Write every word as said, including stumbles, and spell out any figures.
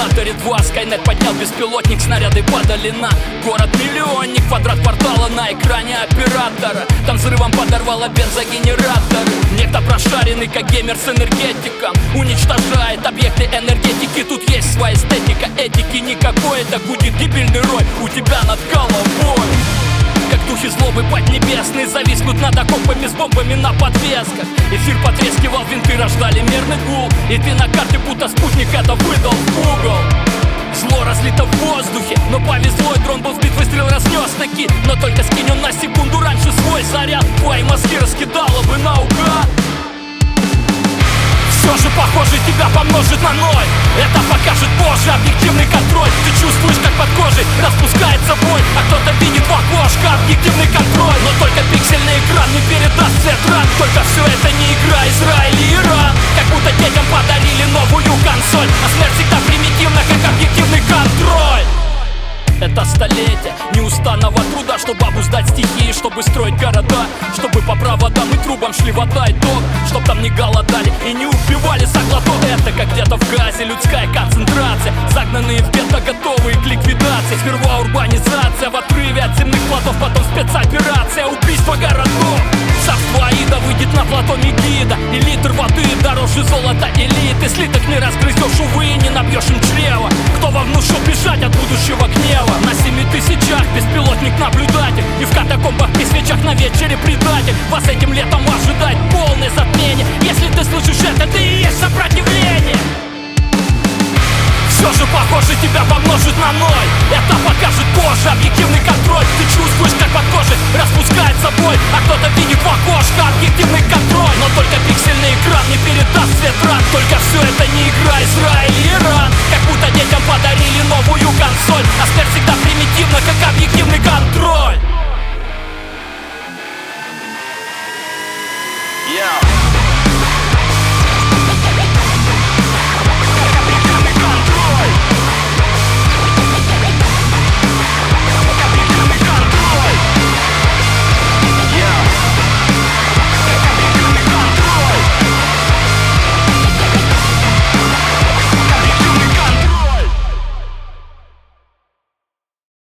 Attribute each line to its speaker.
Speaker 1: Терминаторе два, Скайнет поднял беспилотник, снаряды падали на город-миллионник. Квадрат портала на экране оператора, там взрывом подорвало бензогенератор. Некто прошаренный, как геймер с энергетиком, уничтожает объекты энергетики. Тут есть своя эстетика, этики никакой. Это гудит гибельный рой у тебя над головой. Как духи злобы поднебесные зависнут над окопами с бомбами на подвесках. Эфир потрескивал, винты рождали мерный гул, и ты на карте будто спутник это выдал в угол. Зло разлито в воздухе, но повезло, и дрон был сбит, выстрел разнес таки. Но только скинь он на секунду раньше свой заряд, твои мозги раскидало бы наугад. Все же, похоже, тебя помножит на ноль. Это покажет позже объективный контроль. Ты чувствуешь, как под кожей распускается боль, а кто-то видит в окошко объективный контроль. Но только пиксельный экран не передаст цвет ран. Только все это не игра Израиль и Иран. Как будто детям подарили новую консоль, а смерть всегда примитивна, как объективный контроль. Это столетие неустанного труда, чтобы обуздать стихии, чтобы строить города, чтобы по проводам и трубам шли вода и ток, чтоб там не голодали и не убивали за глоток. Это как где-то в Газе людская концентрация, загнанные в гетто, готовые к ликвидации. Сперва урбанизация в отрыве от земных плотов, потом спецоперация, убийство городов. Царство Аида выйдет на плато Мегида, и литр воды дороже золота элиты. Слиток не разгрызешь, увы, и не набьешь им чрева. Кто вам внушил бежать от будущего гнева? На семи тысячах беспилотник наблюдатель, и в катакомбах при свечах на вечере предатель. Вас этим летом ожидает полное затмение. Если ты слышишь это, ты и есть сопротивление. Все же, похоже, тебя помножит на ноль. Это покажет позже объективный контроль. Ты чувствуешь, как под кожей распускается боль, а кто-то видит в окошко объективный контроль. Но только пиксельный экран не передаст цвет ран. Только все это не игра Израиль и Иран. Как будто